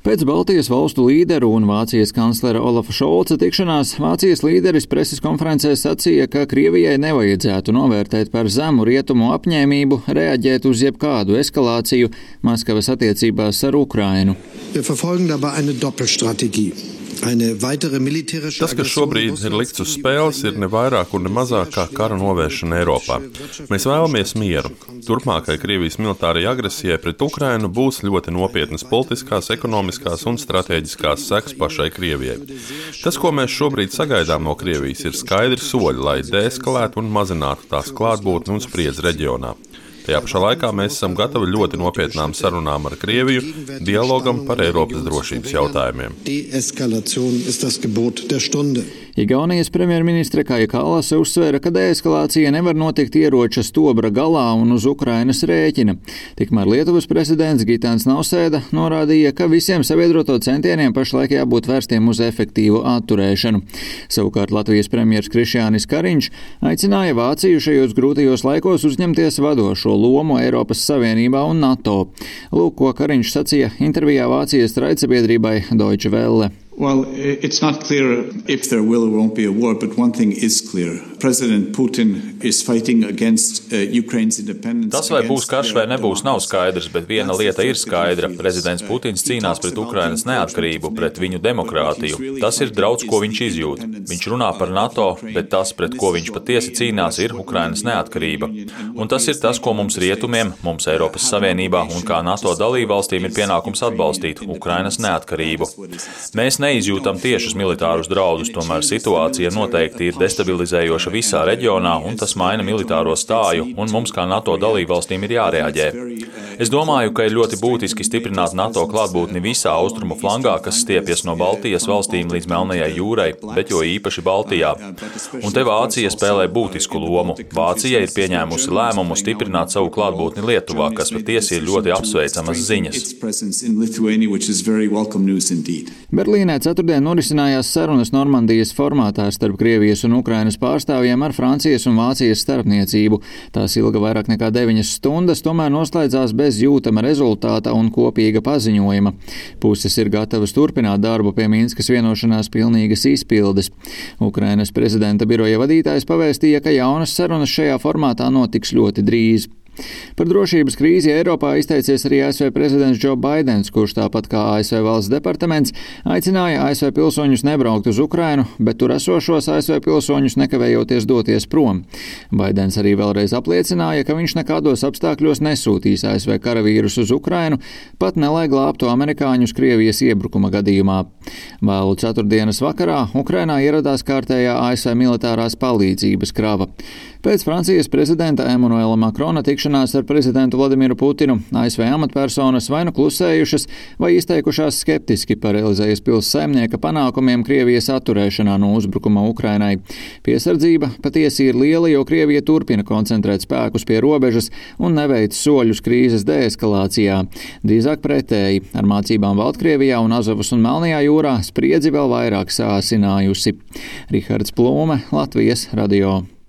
Pēc Baltijas valstu līderu un Vācijas kanclera Olafa Šolca tikšanās Vācijas līderis preses konferencē sacīja, ka Krievijai nevajadzētu novērtēt par zemu rietumu apņēmību reaģēt uz jebkādu eskalāciju Maskavas attiecībās ar Ukrainu. Tas, kas šobrīd ir likts uz spēles, ir ne vairāk un ne mazāk kā kara novēršana Eiropā. Mēs vēlamies mieru. Turpmākai Krievijas militārajai agresijai pret Ukrainu būs ļoti nopietnas politiskās, ekonomiskās un stratēģiskās sekas pašai Krievijai. Tas, ko mēs šobrīd sagaidām no Krievijas, ir skaidri soļi, lai deeskalētu un mazinātu tās klātbūtni un spriedzi reģionā. Tajā pašā laikā mēs esam gatavi ļoti nopietnām sarunām ar Krieviju, dialogam par Eiropas drošības jautājumiem. Igaunijas premjerministre Kaja Kallase uzsvēra, ka deeskalācija nevar notikt ieroča stobra galā un uz Ukrainas rēķina. Tikmēr Lietuvas prezidents Gitans Nausēda norādīja, ka visiem sabiedroto centieniem pašlaik jābūt vērstiem uz efektīvu atturēšanu. Savukārt Latvijas premjers Krišjānis Kariņš aicināja Vāciju šajos grūtajos laikos uzņemties vadošo lomu Eiropas Savienībā un NATO. Lūk, ko Kariņš sacīja intervijā Vācijas raidsabiedrībai Deutsche Welle. Well, it's not clear if there will or won't be a war, but one thing is clear. President Putin is fighting against Ukraine's independence. Tas, vai būs karš vai nebūs, nav skaidrs, bet viena lieta ir skaidra. Prezidents Putins cīnās pret Ukrainas neatkarību, pret viņu demokrātiju. Tas ir draudz, ko viņš izjūt. Viņš runā par NATO, bet tas, pret ko viņš patiesi cīnās, ir Ukrainas neatkarība. Un tas ir tas, ko mums rietumiem, mums Eiropas Savienībā un kā NATO dalībvalstīm ir pienākums atbalstīt Ukrainas neatkarību. Mēs neizjūtam tiešus militārus draudus, tomēr situācija noteikti ir destabilizējoša visā reģionā, un tas maina militāro stāju, un mums kā NATO dalībvalstīm ir jārēģē. Es domāju, ka ir ļoti būtiski stiprināt NATO klātbūtni visā austrumu flangā, kas stiepjas no Baltijas valstīm līdz Melnajai jūrai, bet jo īpaši Baltijā. Un te Vācija spēlē būtisku lomu. Vācija ir pieņēmusi lēmumu stiprināt savu klātbūtni Lietuvā, kas patiesi ir ļoti apsveicamas ziņas. Berlīnē ceturtdien norisinājās sarunas Normandijas formātā starp Krievijas un Ukrainas pārstāvjiem ar Francijas un Vācijas starpniecību. Tās ilga vairāk nekā 9 stundas, tomēr noslēdzās bez jūtama rezultāta un kopīga paziņojuma. Puses ir gatavas turpināt darbu pie Minskas vienošanās pilnīgas izpildes. Ukrainas prezidenta biroja vadītājs pavēstīja, ka jaunas sarunas šajā formātā notiks ļoti drīz. Par drošības krīzi Eiropā izteicies arī ASV prezidents Joe Baidens, kurš tāpat kā ASV valsts departaments aicināja ASV pilsoņus nebraukt uz Ukrainu, bet tur esošos ASV pilsoņus nekavējoties doties prom. Baidens arī vēlreiz apliecināja, ka viņš nekādos apstākļos nesūtīs ASV karavīrus uz Ukrainu, pat ne lai glābtu amerikāņus Krievijas iebrukuma gadījumā. Vēlu ceturtdienas vakarā Ukrainā ieradās kārtējā ASV militārās palīdzības krava. Pēc Francijas prezidenta Emmanuela Macrona tikšanās ar prezidentu Vladimiru Putinu ASV amatpersonas vai nu klusējušas vai izteikušās skeptiski par Elizējas pils saimnieka panākumiem Krievijas atturēšanā no uzbrukuma Ukrainai. Piesardzība patiesi ir liela, jo Krievija turpina koncentrēt spēkus pie robežas un neveic soļus krīzes deeskalācijā. Drīzāk pretēji, ar mācībām Baltkrievijā un Azovas un Melnajā jūrā spriedzi vēl vairāk sāsinājusi. Rihards Plūme, Latvijas radio.